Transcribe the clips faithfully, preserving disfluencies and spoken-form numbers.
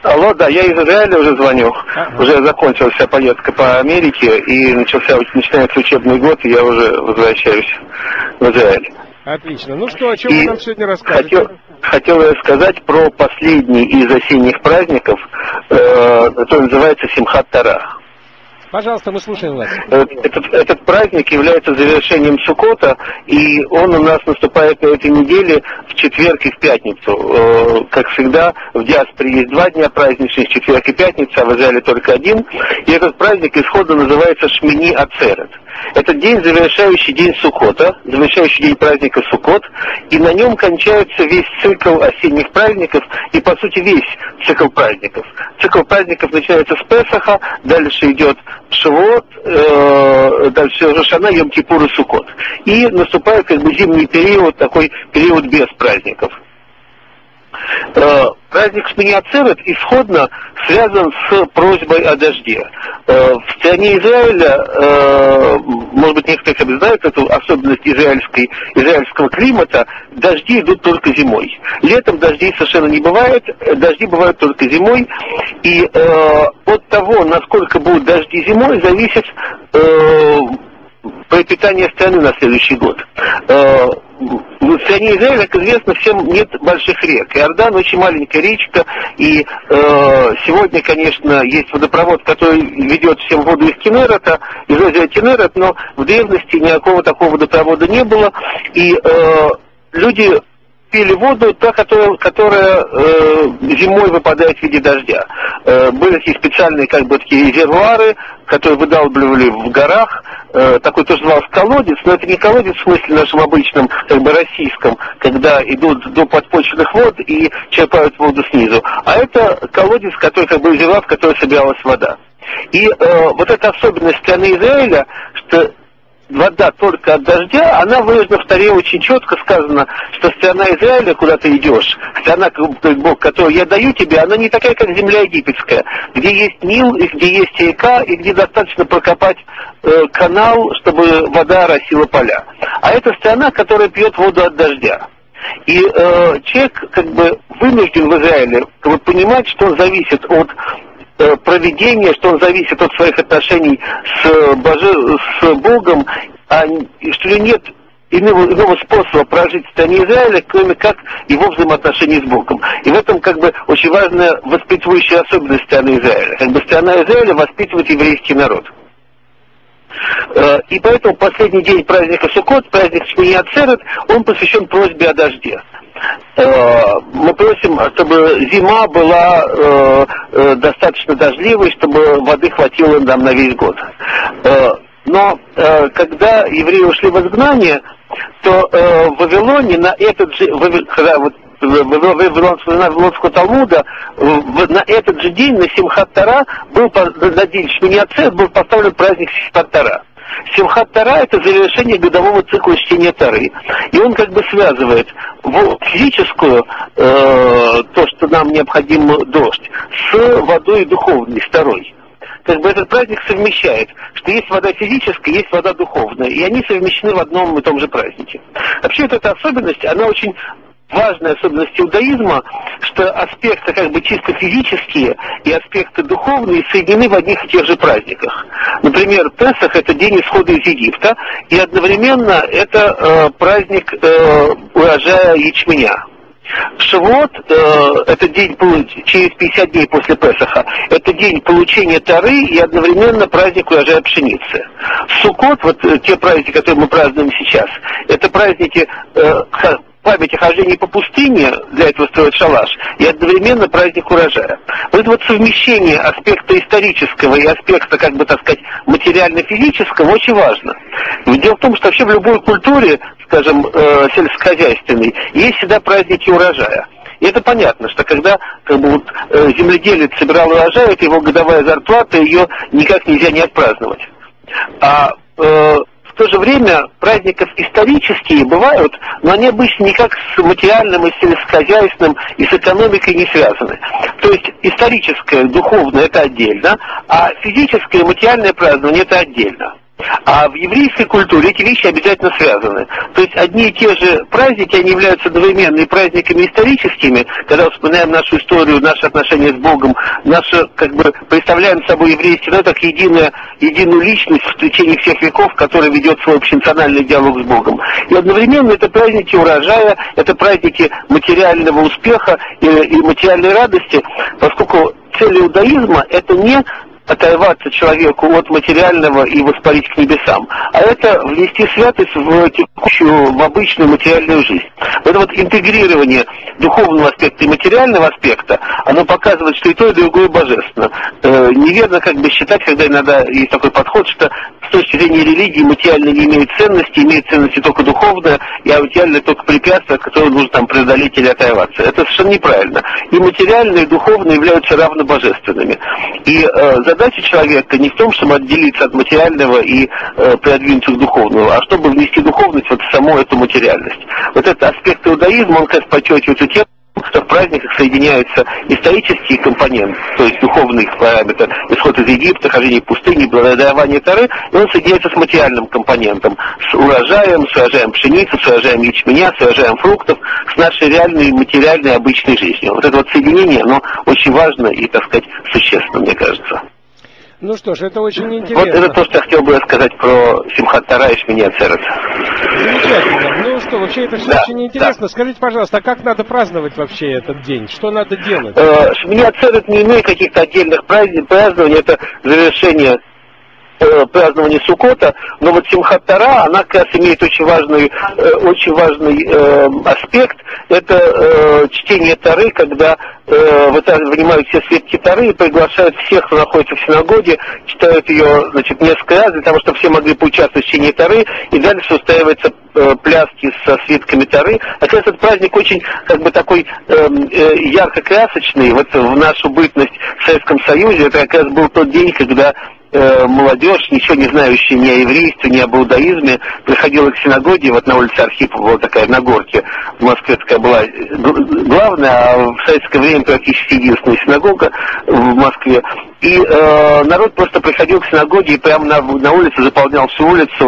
Алло, да, я из Израиля уже звоню. Ага. Уже закончилась вся поездка по Америке, и начался, начинается учебный год, и я уже возвращаюсь в Израиль. Отлично. Ну что, о чем и вы нам сегодня расскажете? Хотел, хотел я сказать про последний из осенних праздников, э, который называется Симхат Тора. Пожалуйста, мы слушаем вас. Этот, этот праздник является завершением Суккота, и он у нас наступает на этой неделе в четверг и в пятницу. Как всегда, в диаспоре есть два дня праздничных, четверг и пятница, а в Израиле только один. И этот праздник исходно называется Шмини Ацерет. Это день, завершающий день Суккота, завершающий день праздника Суккот, и на нем кончается весь цикл осенних праздников, и по сути весь цикл праздников. Цикл праздников начинается с Песаха, дальше идет Шавуот, э, дальше Рош ха-Шана, Йом-Кипур и Суккот. И наступает как бы зимний период, такой период без праздников. Э, праздник Шмини Ацерет исходно связан с просьбой о дожде. Э, в стране Израиля, э, может быть, некоторые как бы знают эту особенность израильской, израильского климата, дожди идут только зимой. Летом дождей совершенно не бывает, дожди бывают только зимой, и э, от того, насколько будут дожди зимой, зависит э, пропитание страны на следующий год. Э, В стране Израиля, как известно, всем нет больших рек. Иордан очень маленькая речка, и э, сегодня, конечно, есть водопровод, который ведет всем воду из Кинерета, из озера Кинерет, но в древности никакого такого водопровода не было, и э, люди пили воду, та, которая, которая э, зимой выпадает в виде дождя. Э, были такие специальные, как бы, такие резервуары, которые выдалбливали в горах, э, такой тоже назывался колодец, но это не колодец в смысле нашем обычном, как бы российском, когда идут до подпочвенных вод и черпают воду снизу, а это колодец, который как бы резервуар, в который собиралась вода. И э, вот эта особенность страны Израиля, что вода только от дождя, она выражена в Торе очень четко сказано, что страна Израиля, куда ты идешь, страна, Бог, которую я даю тебе, она не такая, как земля египетская, где есть Нил, и где есть река, и где достаточно прокопать э, канал, чтобы вода оросила поля. А это страна, которая пьет воду от дождя. И э, человек как бы вынужден в Израиле как бы, понимать, что он зависит от проведение, что он зависит от своих отношений с, Боже... с Богом, а что нет иного, иного способа прожить в стране Израиля, кроме как его взаимоотношений с Богом. И в этом как бы очень важная воспитывающая особенность страны Израиля. Как бы страна Израиля воспитывает еврейский народ. И поэтому последний день праздника Суккот, праздник Шмини Ацерет, он посвящен просьбе о дожде. Мы просим, чтобы зима была э, э, достаточно дождливой, чтобы воды хватило нам на весь год. Э, но э, когда евреи ушли в изгнание, то э, в Вавилоне на этот же, когда вот Вавилонского Талмуда, на этот же день, на Симхат Тора, был, на день Шмини Ацерет был поставлен праздник Симхат Тора. Симхат Тора — это завершение годового цикла чтения Торы. И он как бы связывает физическую, э, то, что нам необходим дождь, с водой духовной, с Торой. Как бы этот праздник совмещает, что есть вода физическая, есть вода духовная, и они совмещены в одном и том же празднике. Вообще вот эта особенность, она очень важная особенность иудаизма, что аспекты как бы чисто физические и аспекты духовные соединены в одних и тех же праздниках. Например, Песах — это день исхода из Египта, и одновременно это э, праздник э, урожая ячменя. Шавуот, э, это день через пятьдесят дней после Песаха, это день получения Торы и одновременно праздник урожая пшеницы. Суккот, вот те праздники, которые мы празднуем сейчас, это праздники э, память о хождении по пустыне, для этого строят шалаш, и одновременно праздник урожая. Вот это вот совмещение аспекта исторического и аспекта, как бы так сказать, материально-физического очень важно. Ведь дело в том, что вообще в любой культуре, скажем, э, сельскохозяйственной, есть всегда праздники урожая. И это понятно, что когда как бы, вот, э, земледелец собирал урожай, это его годовая зарплата, ее никак нельзя не отпраздновать. А э, в то же время праздников исторические бывают, но они обычно никак с материальным и сельскохозяйственным и с экономикой не связаны. То есть историческое, духовное — это отдельно, а физическое и материальное празднование — это отдельно. А в еврейской культуре эти вещи обязательно связаны. То есть одни и те же праздники, они являются одновременно и праздниками историческими, когда вспоминаем нашу историю, наши отношения с Богом, наше, как бы, представляем собой еврейский народ как единое, единую личность в течение всех веков, которая ведет свой общенациональный диалог с Богом. И одновременно это праздники урожая, это праздники материального успеха и, и материальной радости, поскольку цель иудаизма это не оторваться человеку от материального и воспарить к небесам, а это внести святость в текущую, в обычную материальную жизнь. Вот это вот интегрирование духовного аспекта и материального аспекта, оно показывает, что и то, и другое божественно. Э, неверно как бы считать, когда иногда есть такой подход, что с точки зрения религии материальное не имеет ценности, имеет ценности только духовное, а материальное только препятствие, от которого нужно там преодолеть или оторваться. Это совершенно неправильно. И материальное, и духовное являются равно божественными. И э, задача человека не в том, чтобы отделиться от материального и э, продвинуться к духовному, а чтобы внести духовность вот в саму эту материальность. Вот этот аспект иудаизма, он, конечно, подчеркивается тем, что в праздниках соединяются исторические компоненты, то есть духовный параметр, исход из Египта, хождение в пустыне, дарование Торы, и он соединяется с материальным компонентом, с урожаем, с урожаем пшеницы, с урожаем ячменя, с урожаем фруктов, с нашей реальной материальной обычной жизнью. Вот это вот соединение, оно очень важно и, так сказать, существенно, мне кажется. Ну что ж, это очень интересно. Вот это то, что я хотел бы сказать про Симхат Тора и Шмини Ацерет. Замечательно. Ну что, вообще это все да, очень интересно. Да. Скажите, пожалуйста, а как надо праздновать вообще этот день? Что надо делать? Э, Шмини Ацерет не имеет каких-то отдельных празднований, это завершение празднования Суккота, но вот Симхат Тора, она как раз имеет очень важный, э, очень важный э, аспект, это э, чтение Торы, когда э, вынимают все свитки Торы и приглашают всех, кто находится в синагоге, читают ее, значит, несколько раз, для того, чтобы все могли поучаствовать в чтении Торы, и дальше устраиваются э, пляски со свитками Торы. А как раз этот праздник очень, как бы, такой э, э, ярко-красочный, вот в нашу бытность в Советском Союзе, это как раз был тот день, когда молодежь, ничего не знающая ни о еврействе, ни об иудаизме, приходила к синагоге, вот на улице Архипова была такая на горке, в Москве такая была главная, а в советское время практически единственная синагога в Москве. И э, народ просто приходил к синагоге и прямо на, на улице заполнял всю улицу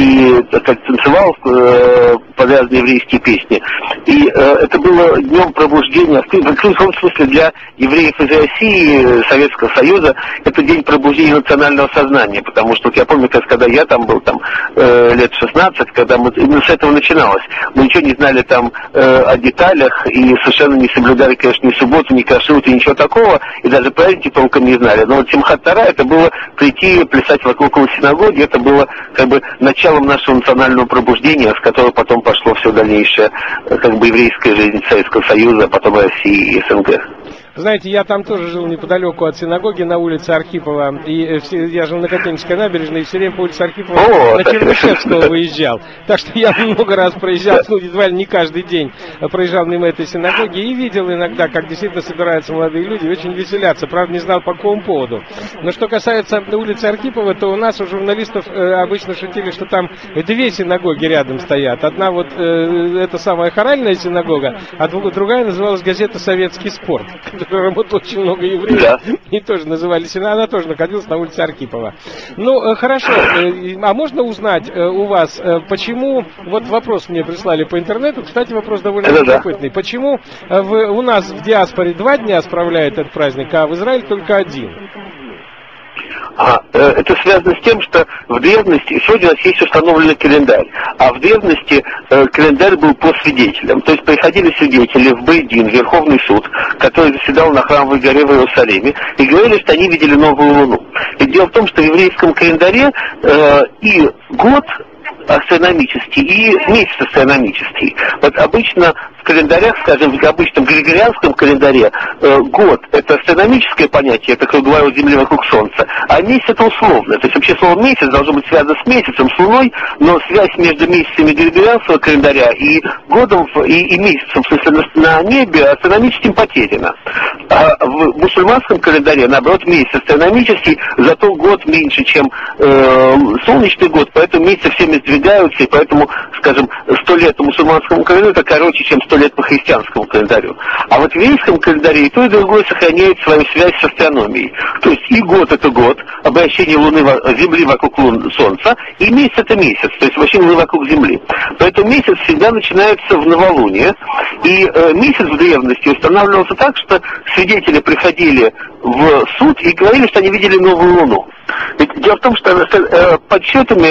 и как танцевал э, подвязанные еврейские песни. И э, это было днем пробуждения, в том смысле для евреев из России, Советского Союза, это день пробуждения национального сознания, потому что вот я помню, когда я там был, там, э, лет шестнадцать, когда мы, именно с этого начиналось. Мы ничего не знали там э, о деталях и совершенно не соблюдали, конечно, ни субботу, ни кашрут, и ничего такого, и даже праздники толком не знали. Но вот Симхат Тора, это было прийти, плясать вокруг синагоги, это было как бы началом нашего национального пробуждения, с которого потом пошло все дальнейшее, как бы еврейская жизнь Советского Союза, а потом России и СНГ. Знаете, я там тоже жил неподалеку от синагоги на улице Архипова, и все, я жил на Котельнической набережной, и все время по улице Архипова О, на Чернышевского выезжал. Так что я много раз проезжал, ну, едва ли не каждый день проезжал мимо этой синагоги и видел иногда, как действительно собираются молодые люди, очень веселятся. Правда, не знал по какому поводу. Но что касается улицы Архипова, то у нас у журналистов э, обычно шутили, что там две синагоги рядом стоят. Одна вот, э, это самая хоральная синагога, а другая называлась газета «Советский спорт», работало очень много евреев, да. И тоже назывались, она тоже находилась на улице Архипова. Ну, хорошо, а можно узнать у вас, почему, вот вопрос мне прислали по интернету, кстати, вопрос довольно любопытный, почему в, у нас в диаспоре два дня справляют этот праздник, а в Израиле только один? А, это связано с тем, что в древности, сегодня у нас есть установленный календарь, а в древности э, календарь был по свидетелям. То есть приходили свидетели в Бейдин, Верховный суд, который заседал на Храмовой горе в Иерусалиме, и говорили, что они видели новую луну. И дело в том, что в еврейском календаре э, и год астрономический и месяц астрономический. Вот обычно в календарях, скажем, в обычном григорианском календаре э, год — это астрономическое понятие, это круговая Земли вокруг Солнца, а месяц — это условное. То есть вообще слово месяц должно быть связано с месяцем, с Луной, но связь между месяцами григорианского календаря и годом и, и месяцем, в смысле, на, на небе астрономическим потеряна. А в мусульманском календаре, наоборот, месяц астрономический, зато год меньше, чем э, солнечный год, поэтому месяцы всеми сдвигаются, и поэтому, скажем, сто лет по мусульманскому календарю — это короче, чем сто лет по христианскому календарю. А вот в еврейском календаре и то, и другое сохраняет свою связь с астрономией. То есть и год это год, обращение Луны, Земли вокруг Лун, Солнца, и месяц это месяц, то есть вращение Луны вокруг Земли. Поэтому месяц всегда начинается в новолуние, и э, месяц в древности устанавливался так, что свидетели приходили в суд и говорили, что они видели новую Луну. Ведь дело в том, что э, подсчетами,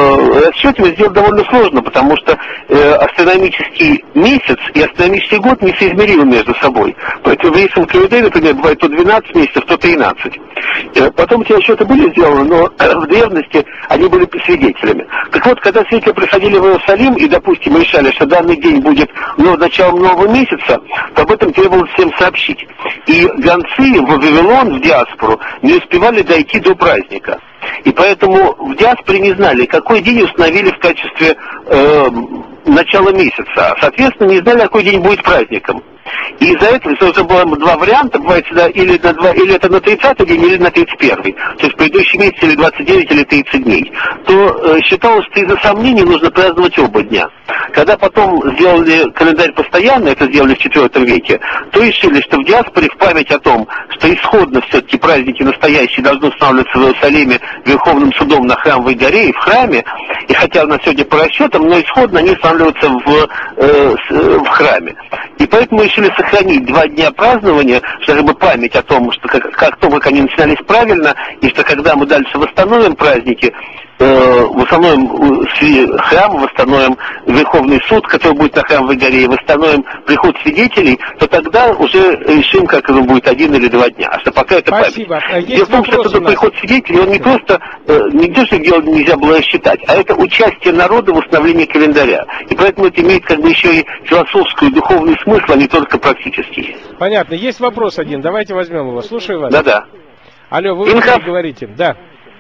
э, расчетами сделать довольно сложно, потому что э, астрономический месяц и астрономический год несоизмеримы между собой. Поэтому в еврейском календаре, например, бывает то двенадцать месяцев, то тринадцать. Э, потом эти расчеты были сделаны, но э, в древности они были свидетелями. Так вот, когда свидетели приходили в Иерусалим и, допустим, решали, что данный день будет ну, началом нового месяца, то об этом требовалось всем сообщить. И гонцы в Вавилон, в диаспору, не успевали дойти до праздника. И поэтому в диаспоре не знали, какой день установили в качестве э, начала месяца. Соответственно, не знали, какой день будет праздником. И из-за этого, если уже было два варианта, бывает всегда или, на два, или это на тридцатый день, или на тридцать первый, то есть предыдущий месяц или двадцать девять, или тридцать дней, то э, считалось, что из-за сомнений нужно праздновать оба дня. Когда потом сделали календарь постоянно, это сделали в четвёртом веке, то решили, что в диаспоре в память о том, что исходно все-таки праздники настоящие должны устанавливаться в Иерусалиме Верховным судом на Храмовой горе и в храме, и хотя у нас сегодня по расчетам, но исходно они устанавливаются в, э, в храме. И поэтому решили сохранить два дня празднования, чтобы память о том, что как, как, то, как они начинались правильно, и что когда мы дальше восстановим праздники, э, восстановим храм, восстановим Верховный суд, который будет на Храмовой горе, и восстановим приход свидетелей, то тогда уже решим, как это будет один или два дня. А что пока это Спасибо. память. Дело в том, что этот приход свидетелей, он не просто, э, нигде же дело нельзя было рассчитать, а это участие народа в установлении календаря. И поэтому это имеет как бы еще и философскую и духовный смысл, а не только практический. Понятно. Есть вопрос один. Давайте возьмем его. Слушаю вас. Да-да. Алло, вы Инха? говорите? Да.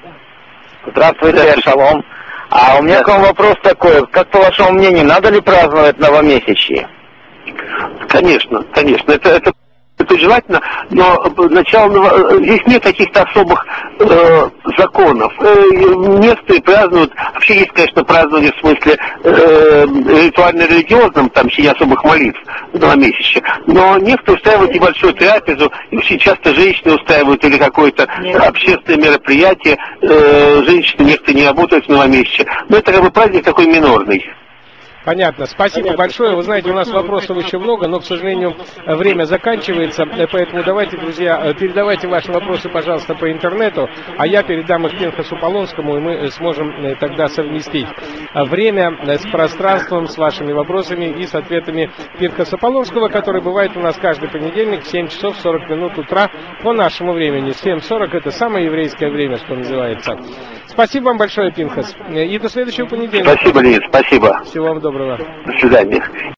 Здравствуйте, Здравствуйте. Шалом. А у меня к вам вопрос такой. Как, по вашему мнению, надо ли праздновать новомесячье? Конечно, конечно. Это, это, это желательно, но начало, здесь нет каких-то особых э, законов. Э, некоторые празднуют, вообще есть, конечно, празднование в смысле э, ритуально-религиозном, там еще не особых молитв новомесячья, но некоторые устраивают небольшую трапезу, и очень часто женщины устраивают или какое-то общественное мероприятие, э, женщины некоторые не работают в новомесячье, но это как бы праздник такой минорный. Понятно. Спасибо Понятно. большое. Вы знаете, у нас вопросов еще много, но, к сожалению, время заканчивается. Поэтому давайте, друзья, передавайте ваши вопросы, пожалуйста, по интернету, а я передам их Пинхасу Полонскому, и мы сможем тогда совместить время с пространством, с вашими вопросами и с ответами Пинхаса Полонского, который бывает у нас каждый понедельник в семь часов сорок минут утра по нашему времени. семь сорок это самое еврейское время, что называется. Спасибо вам большое, Пинхас. И до следующего понедельника. Спасибо, Леонид, спасибо. Всего вам доброго. До свидания.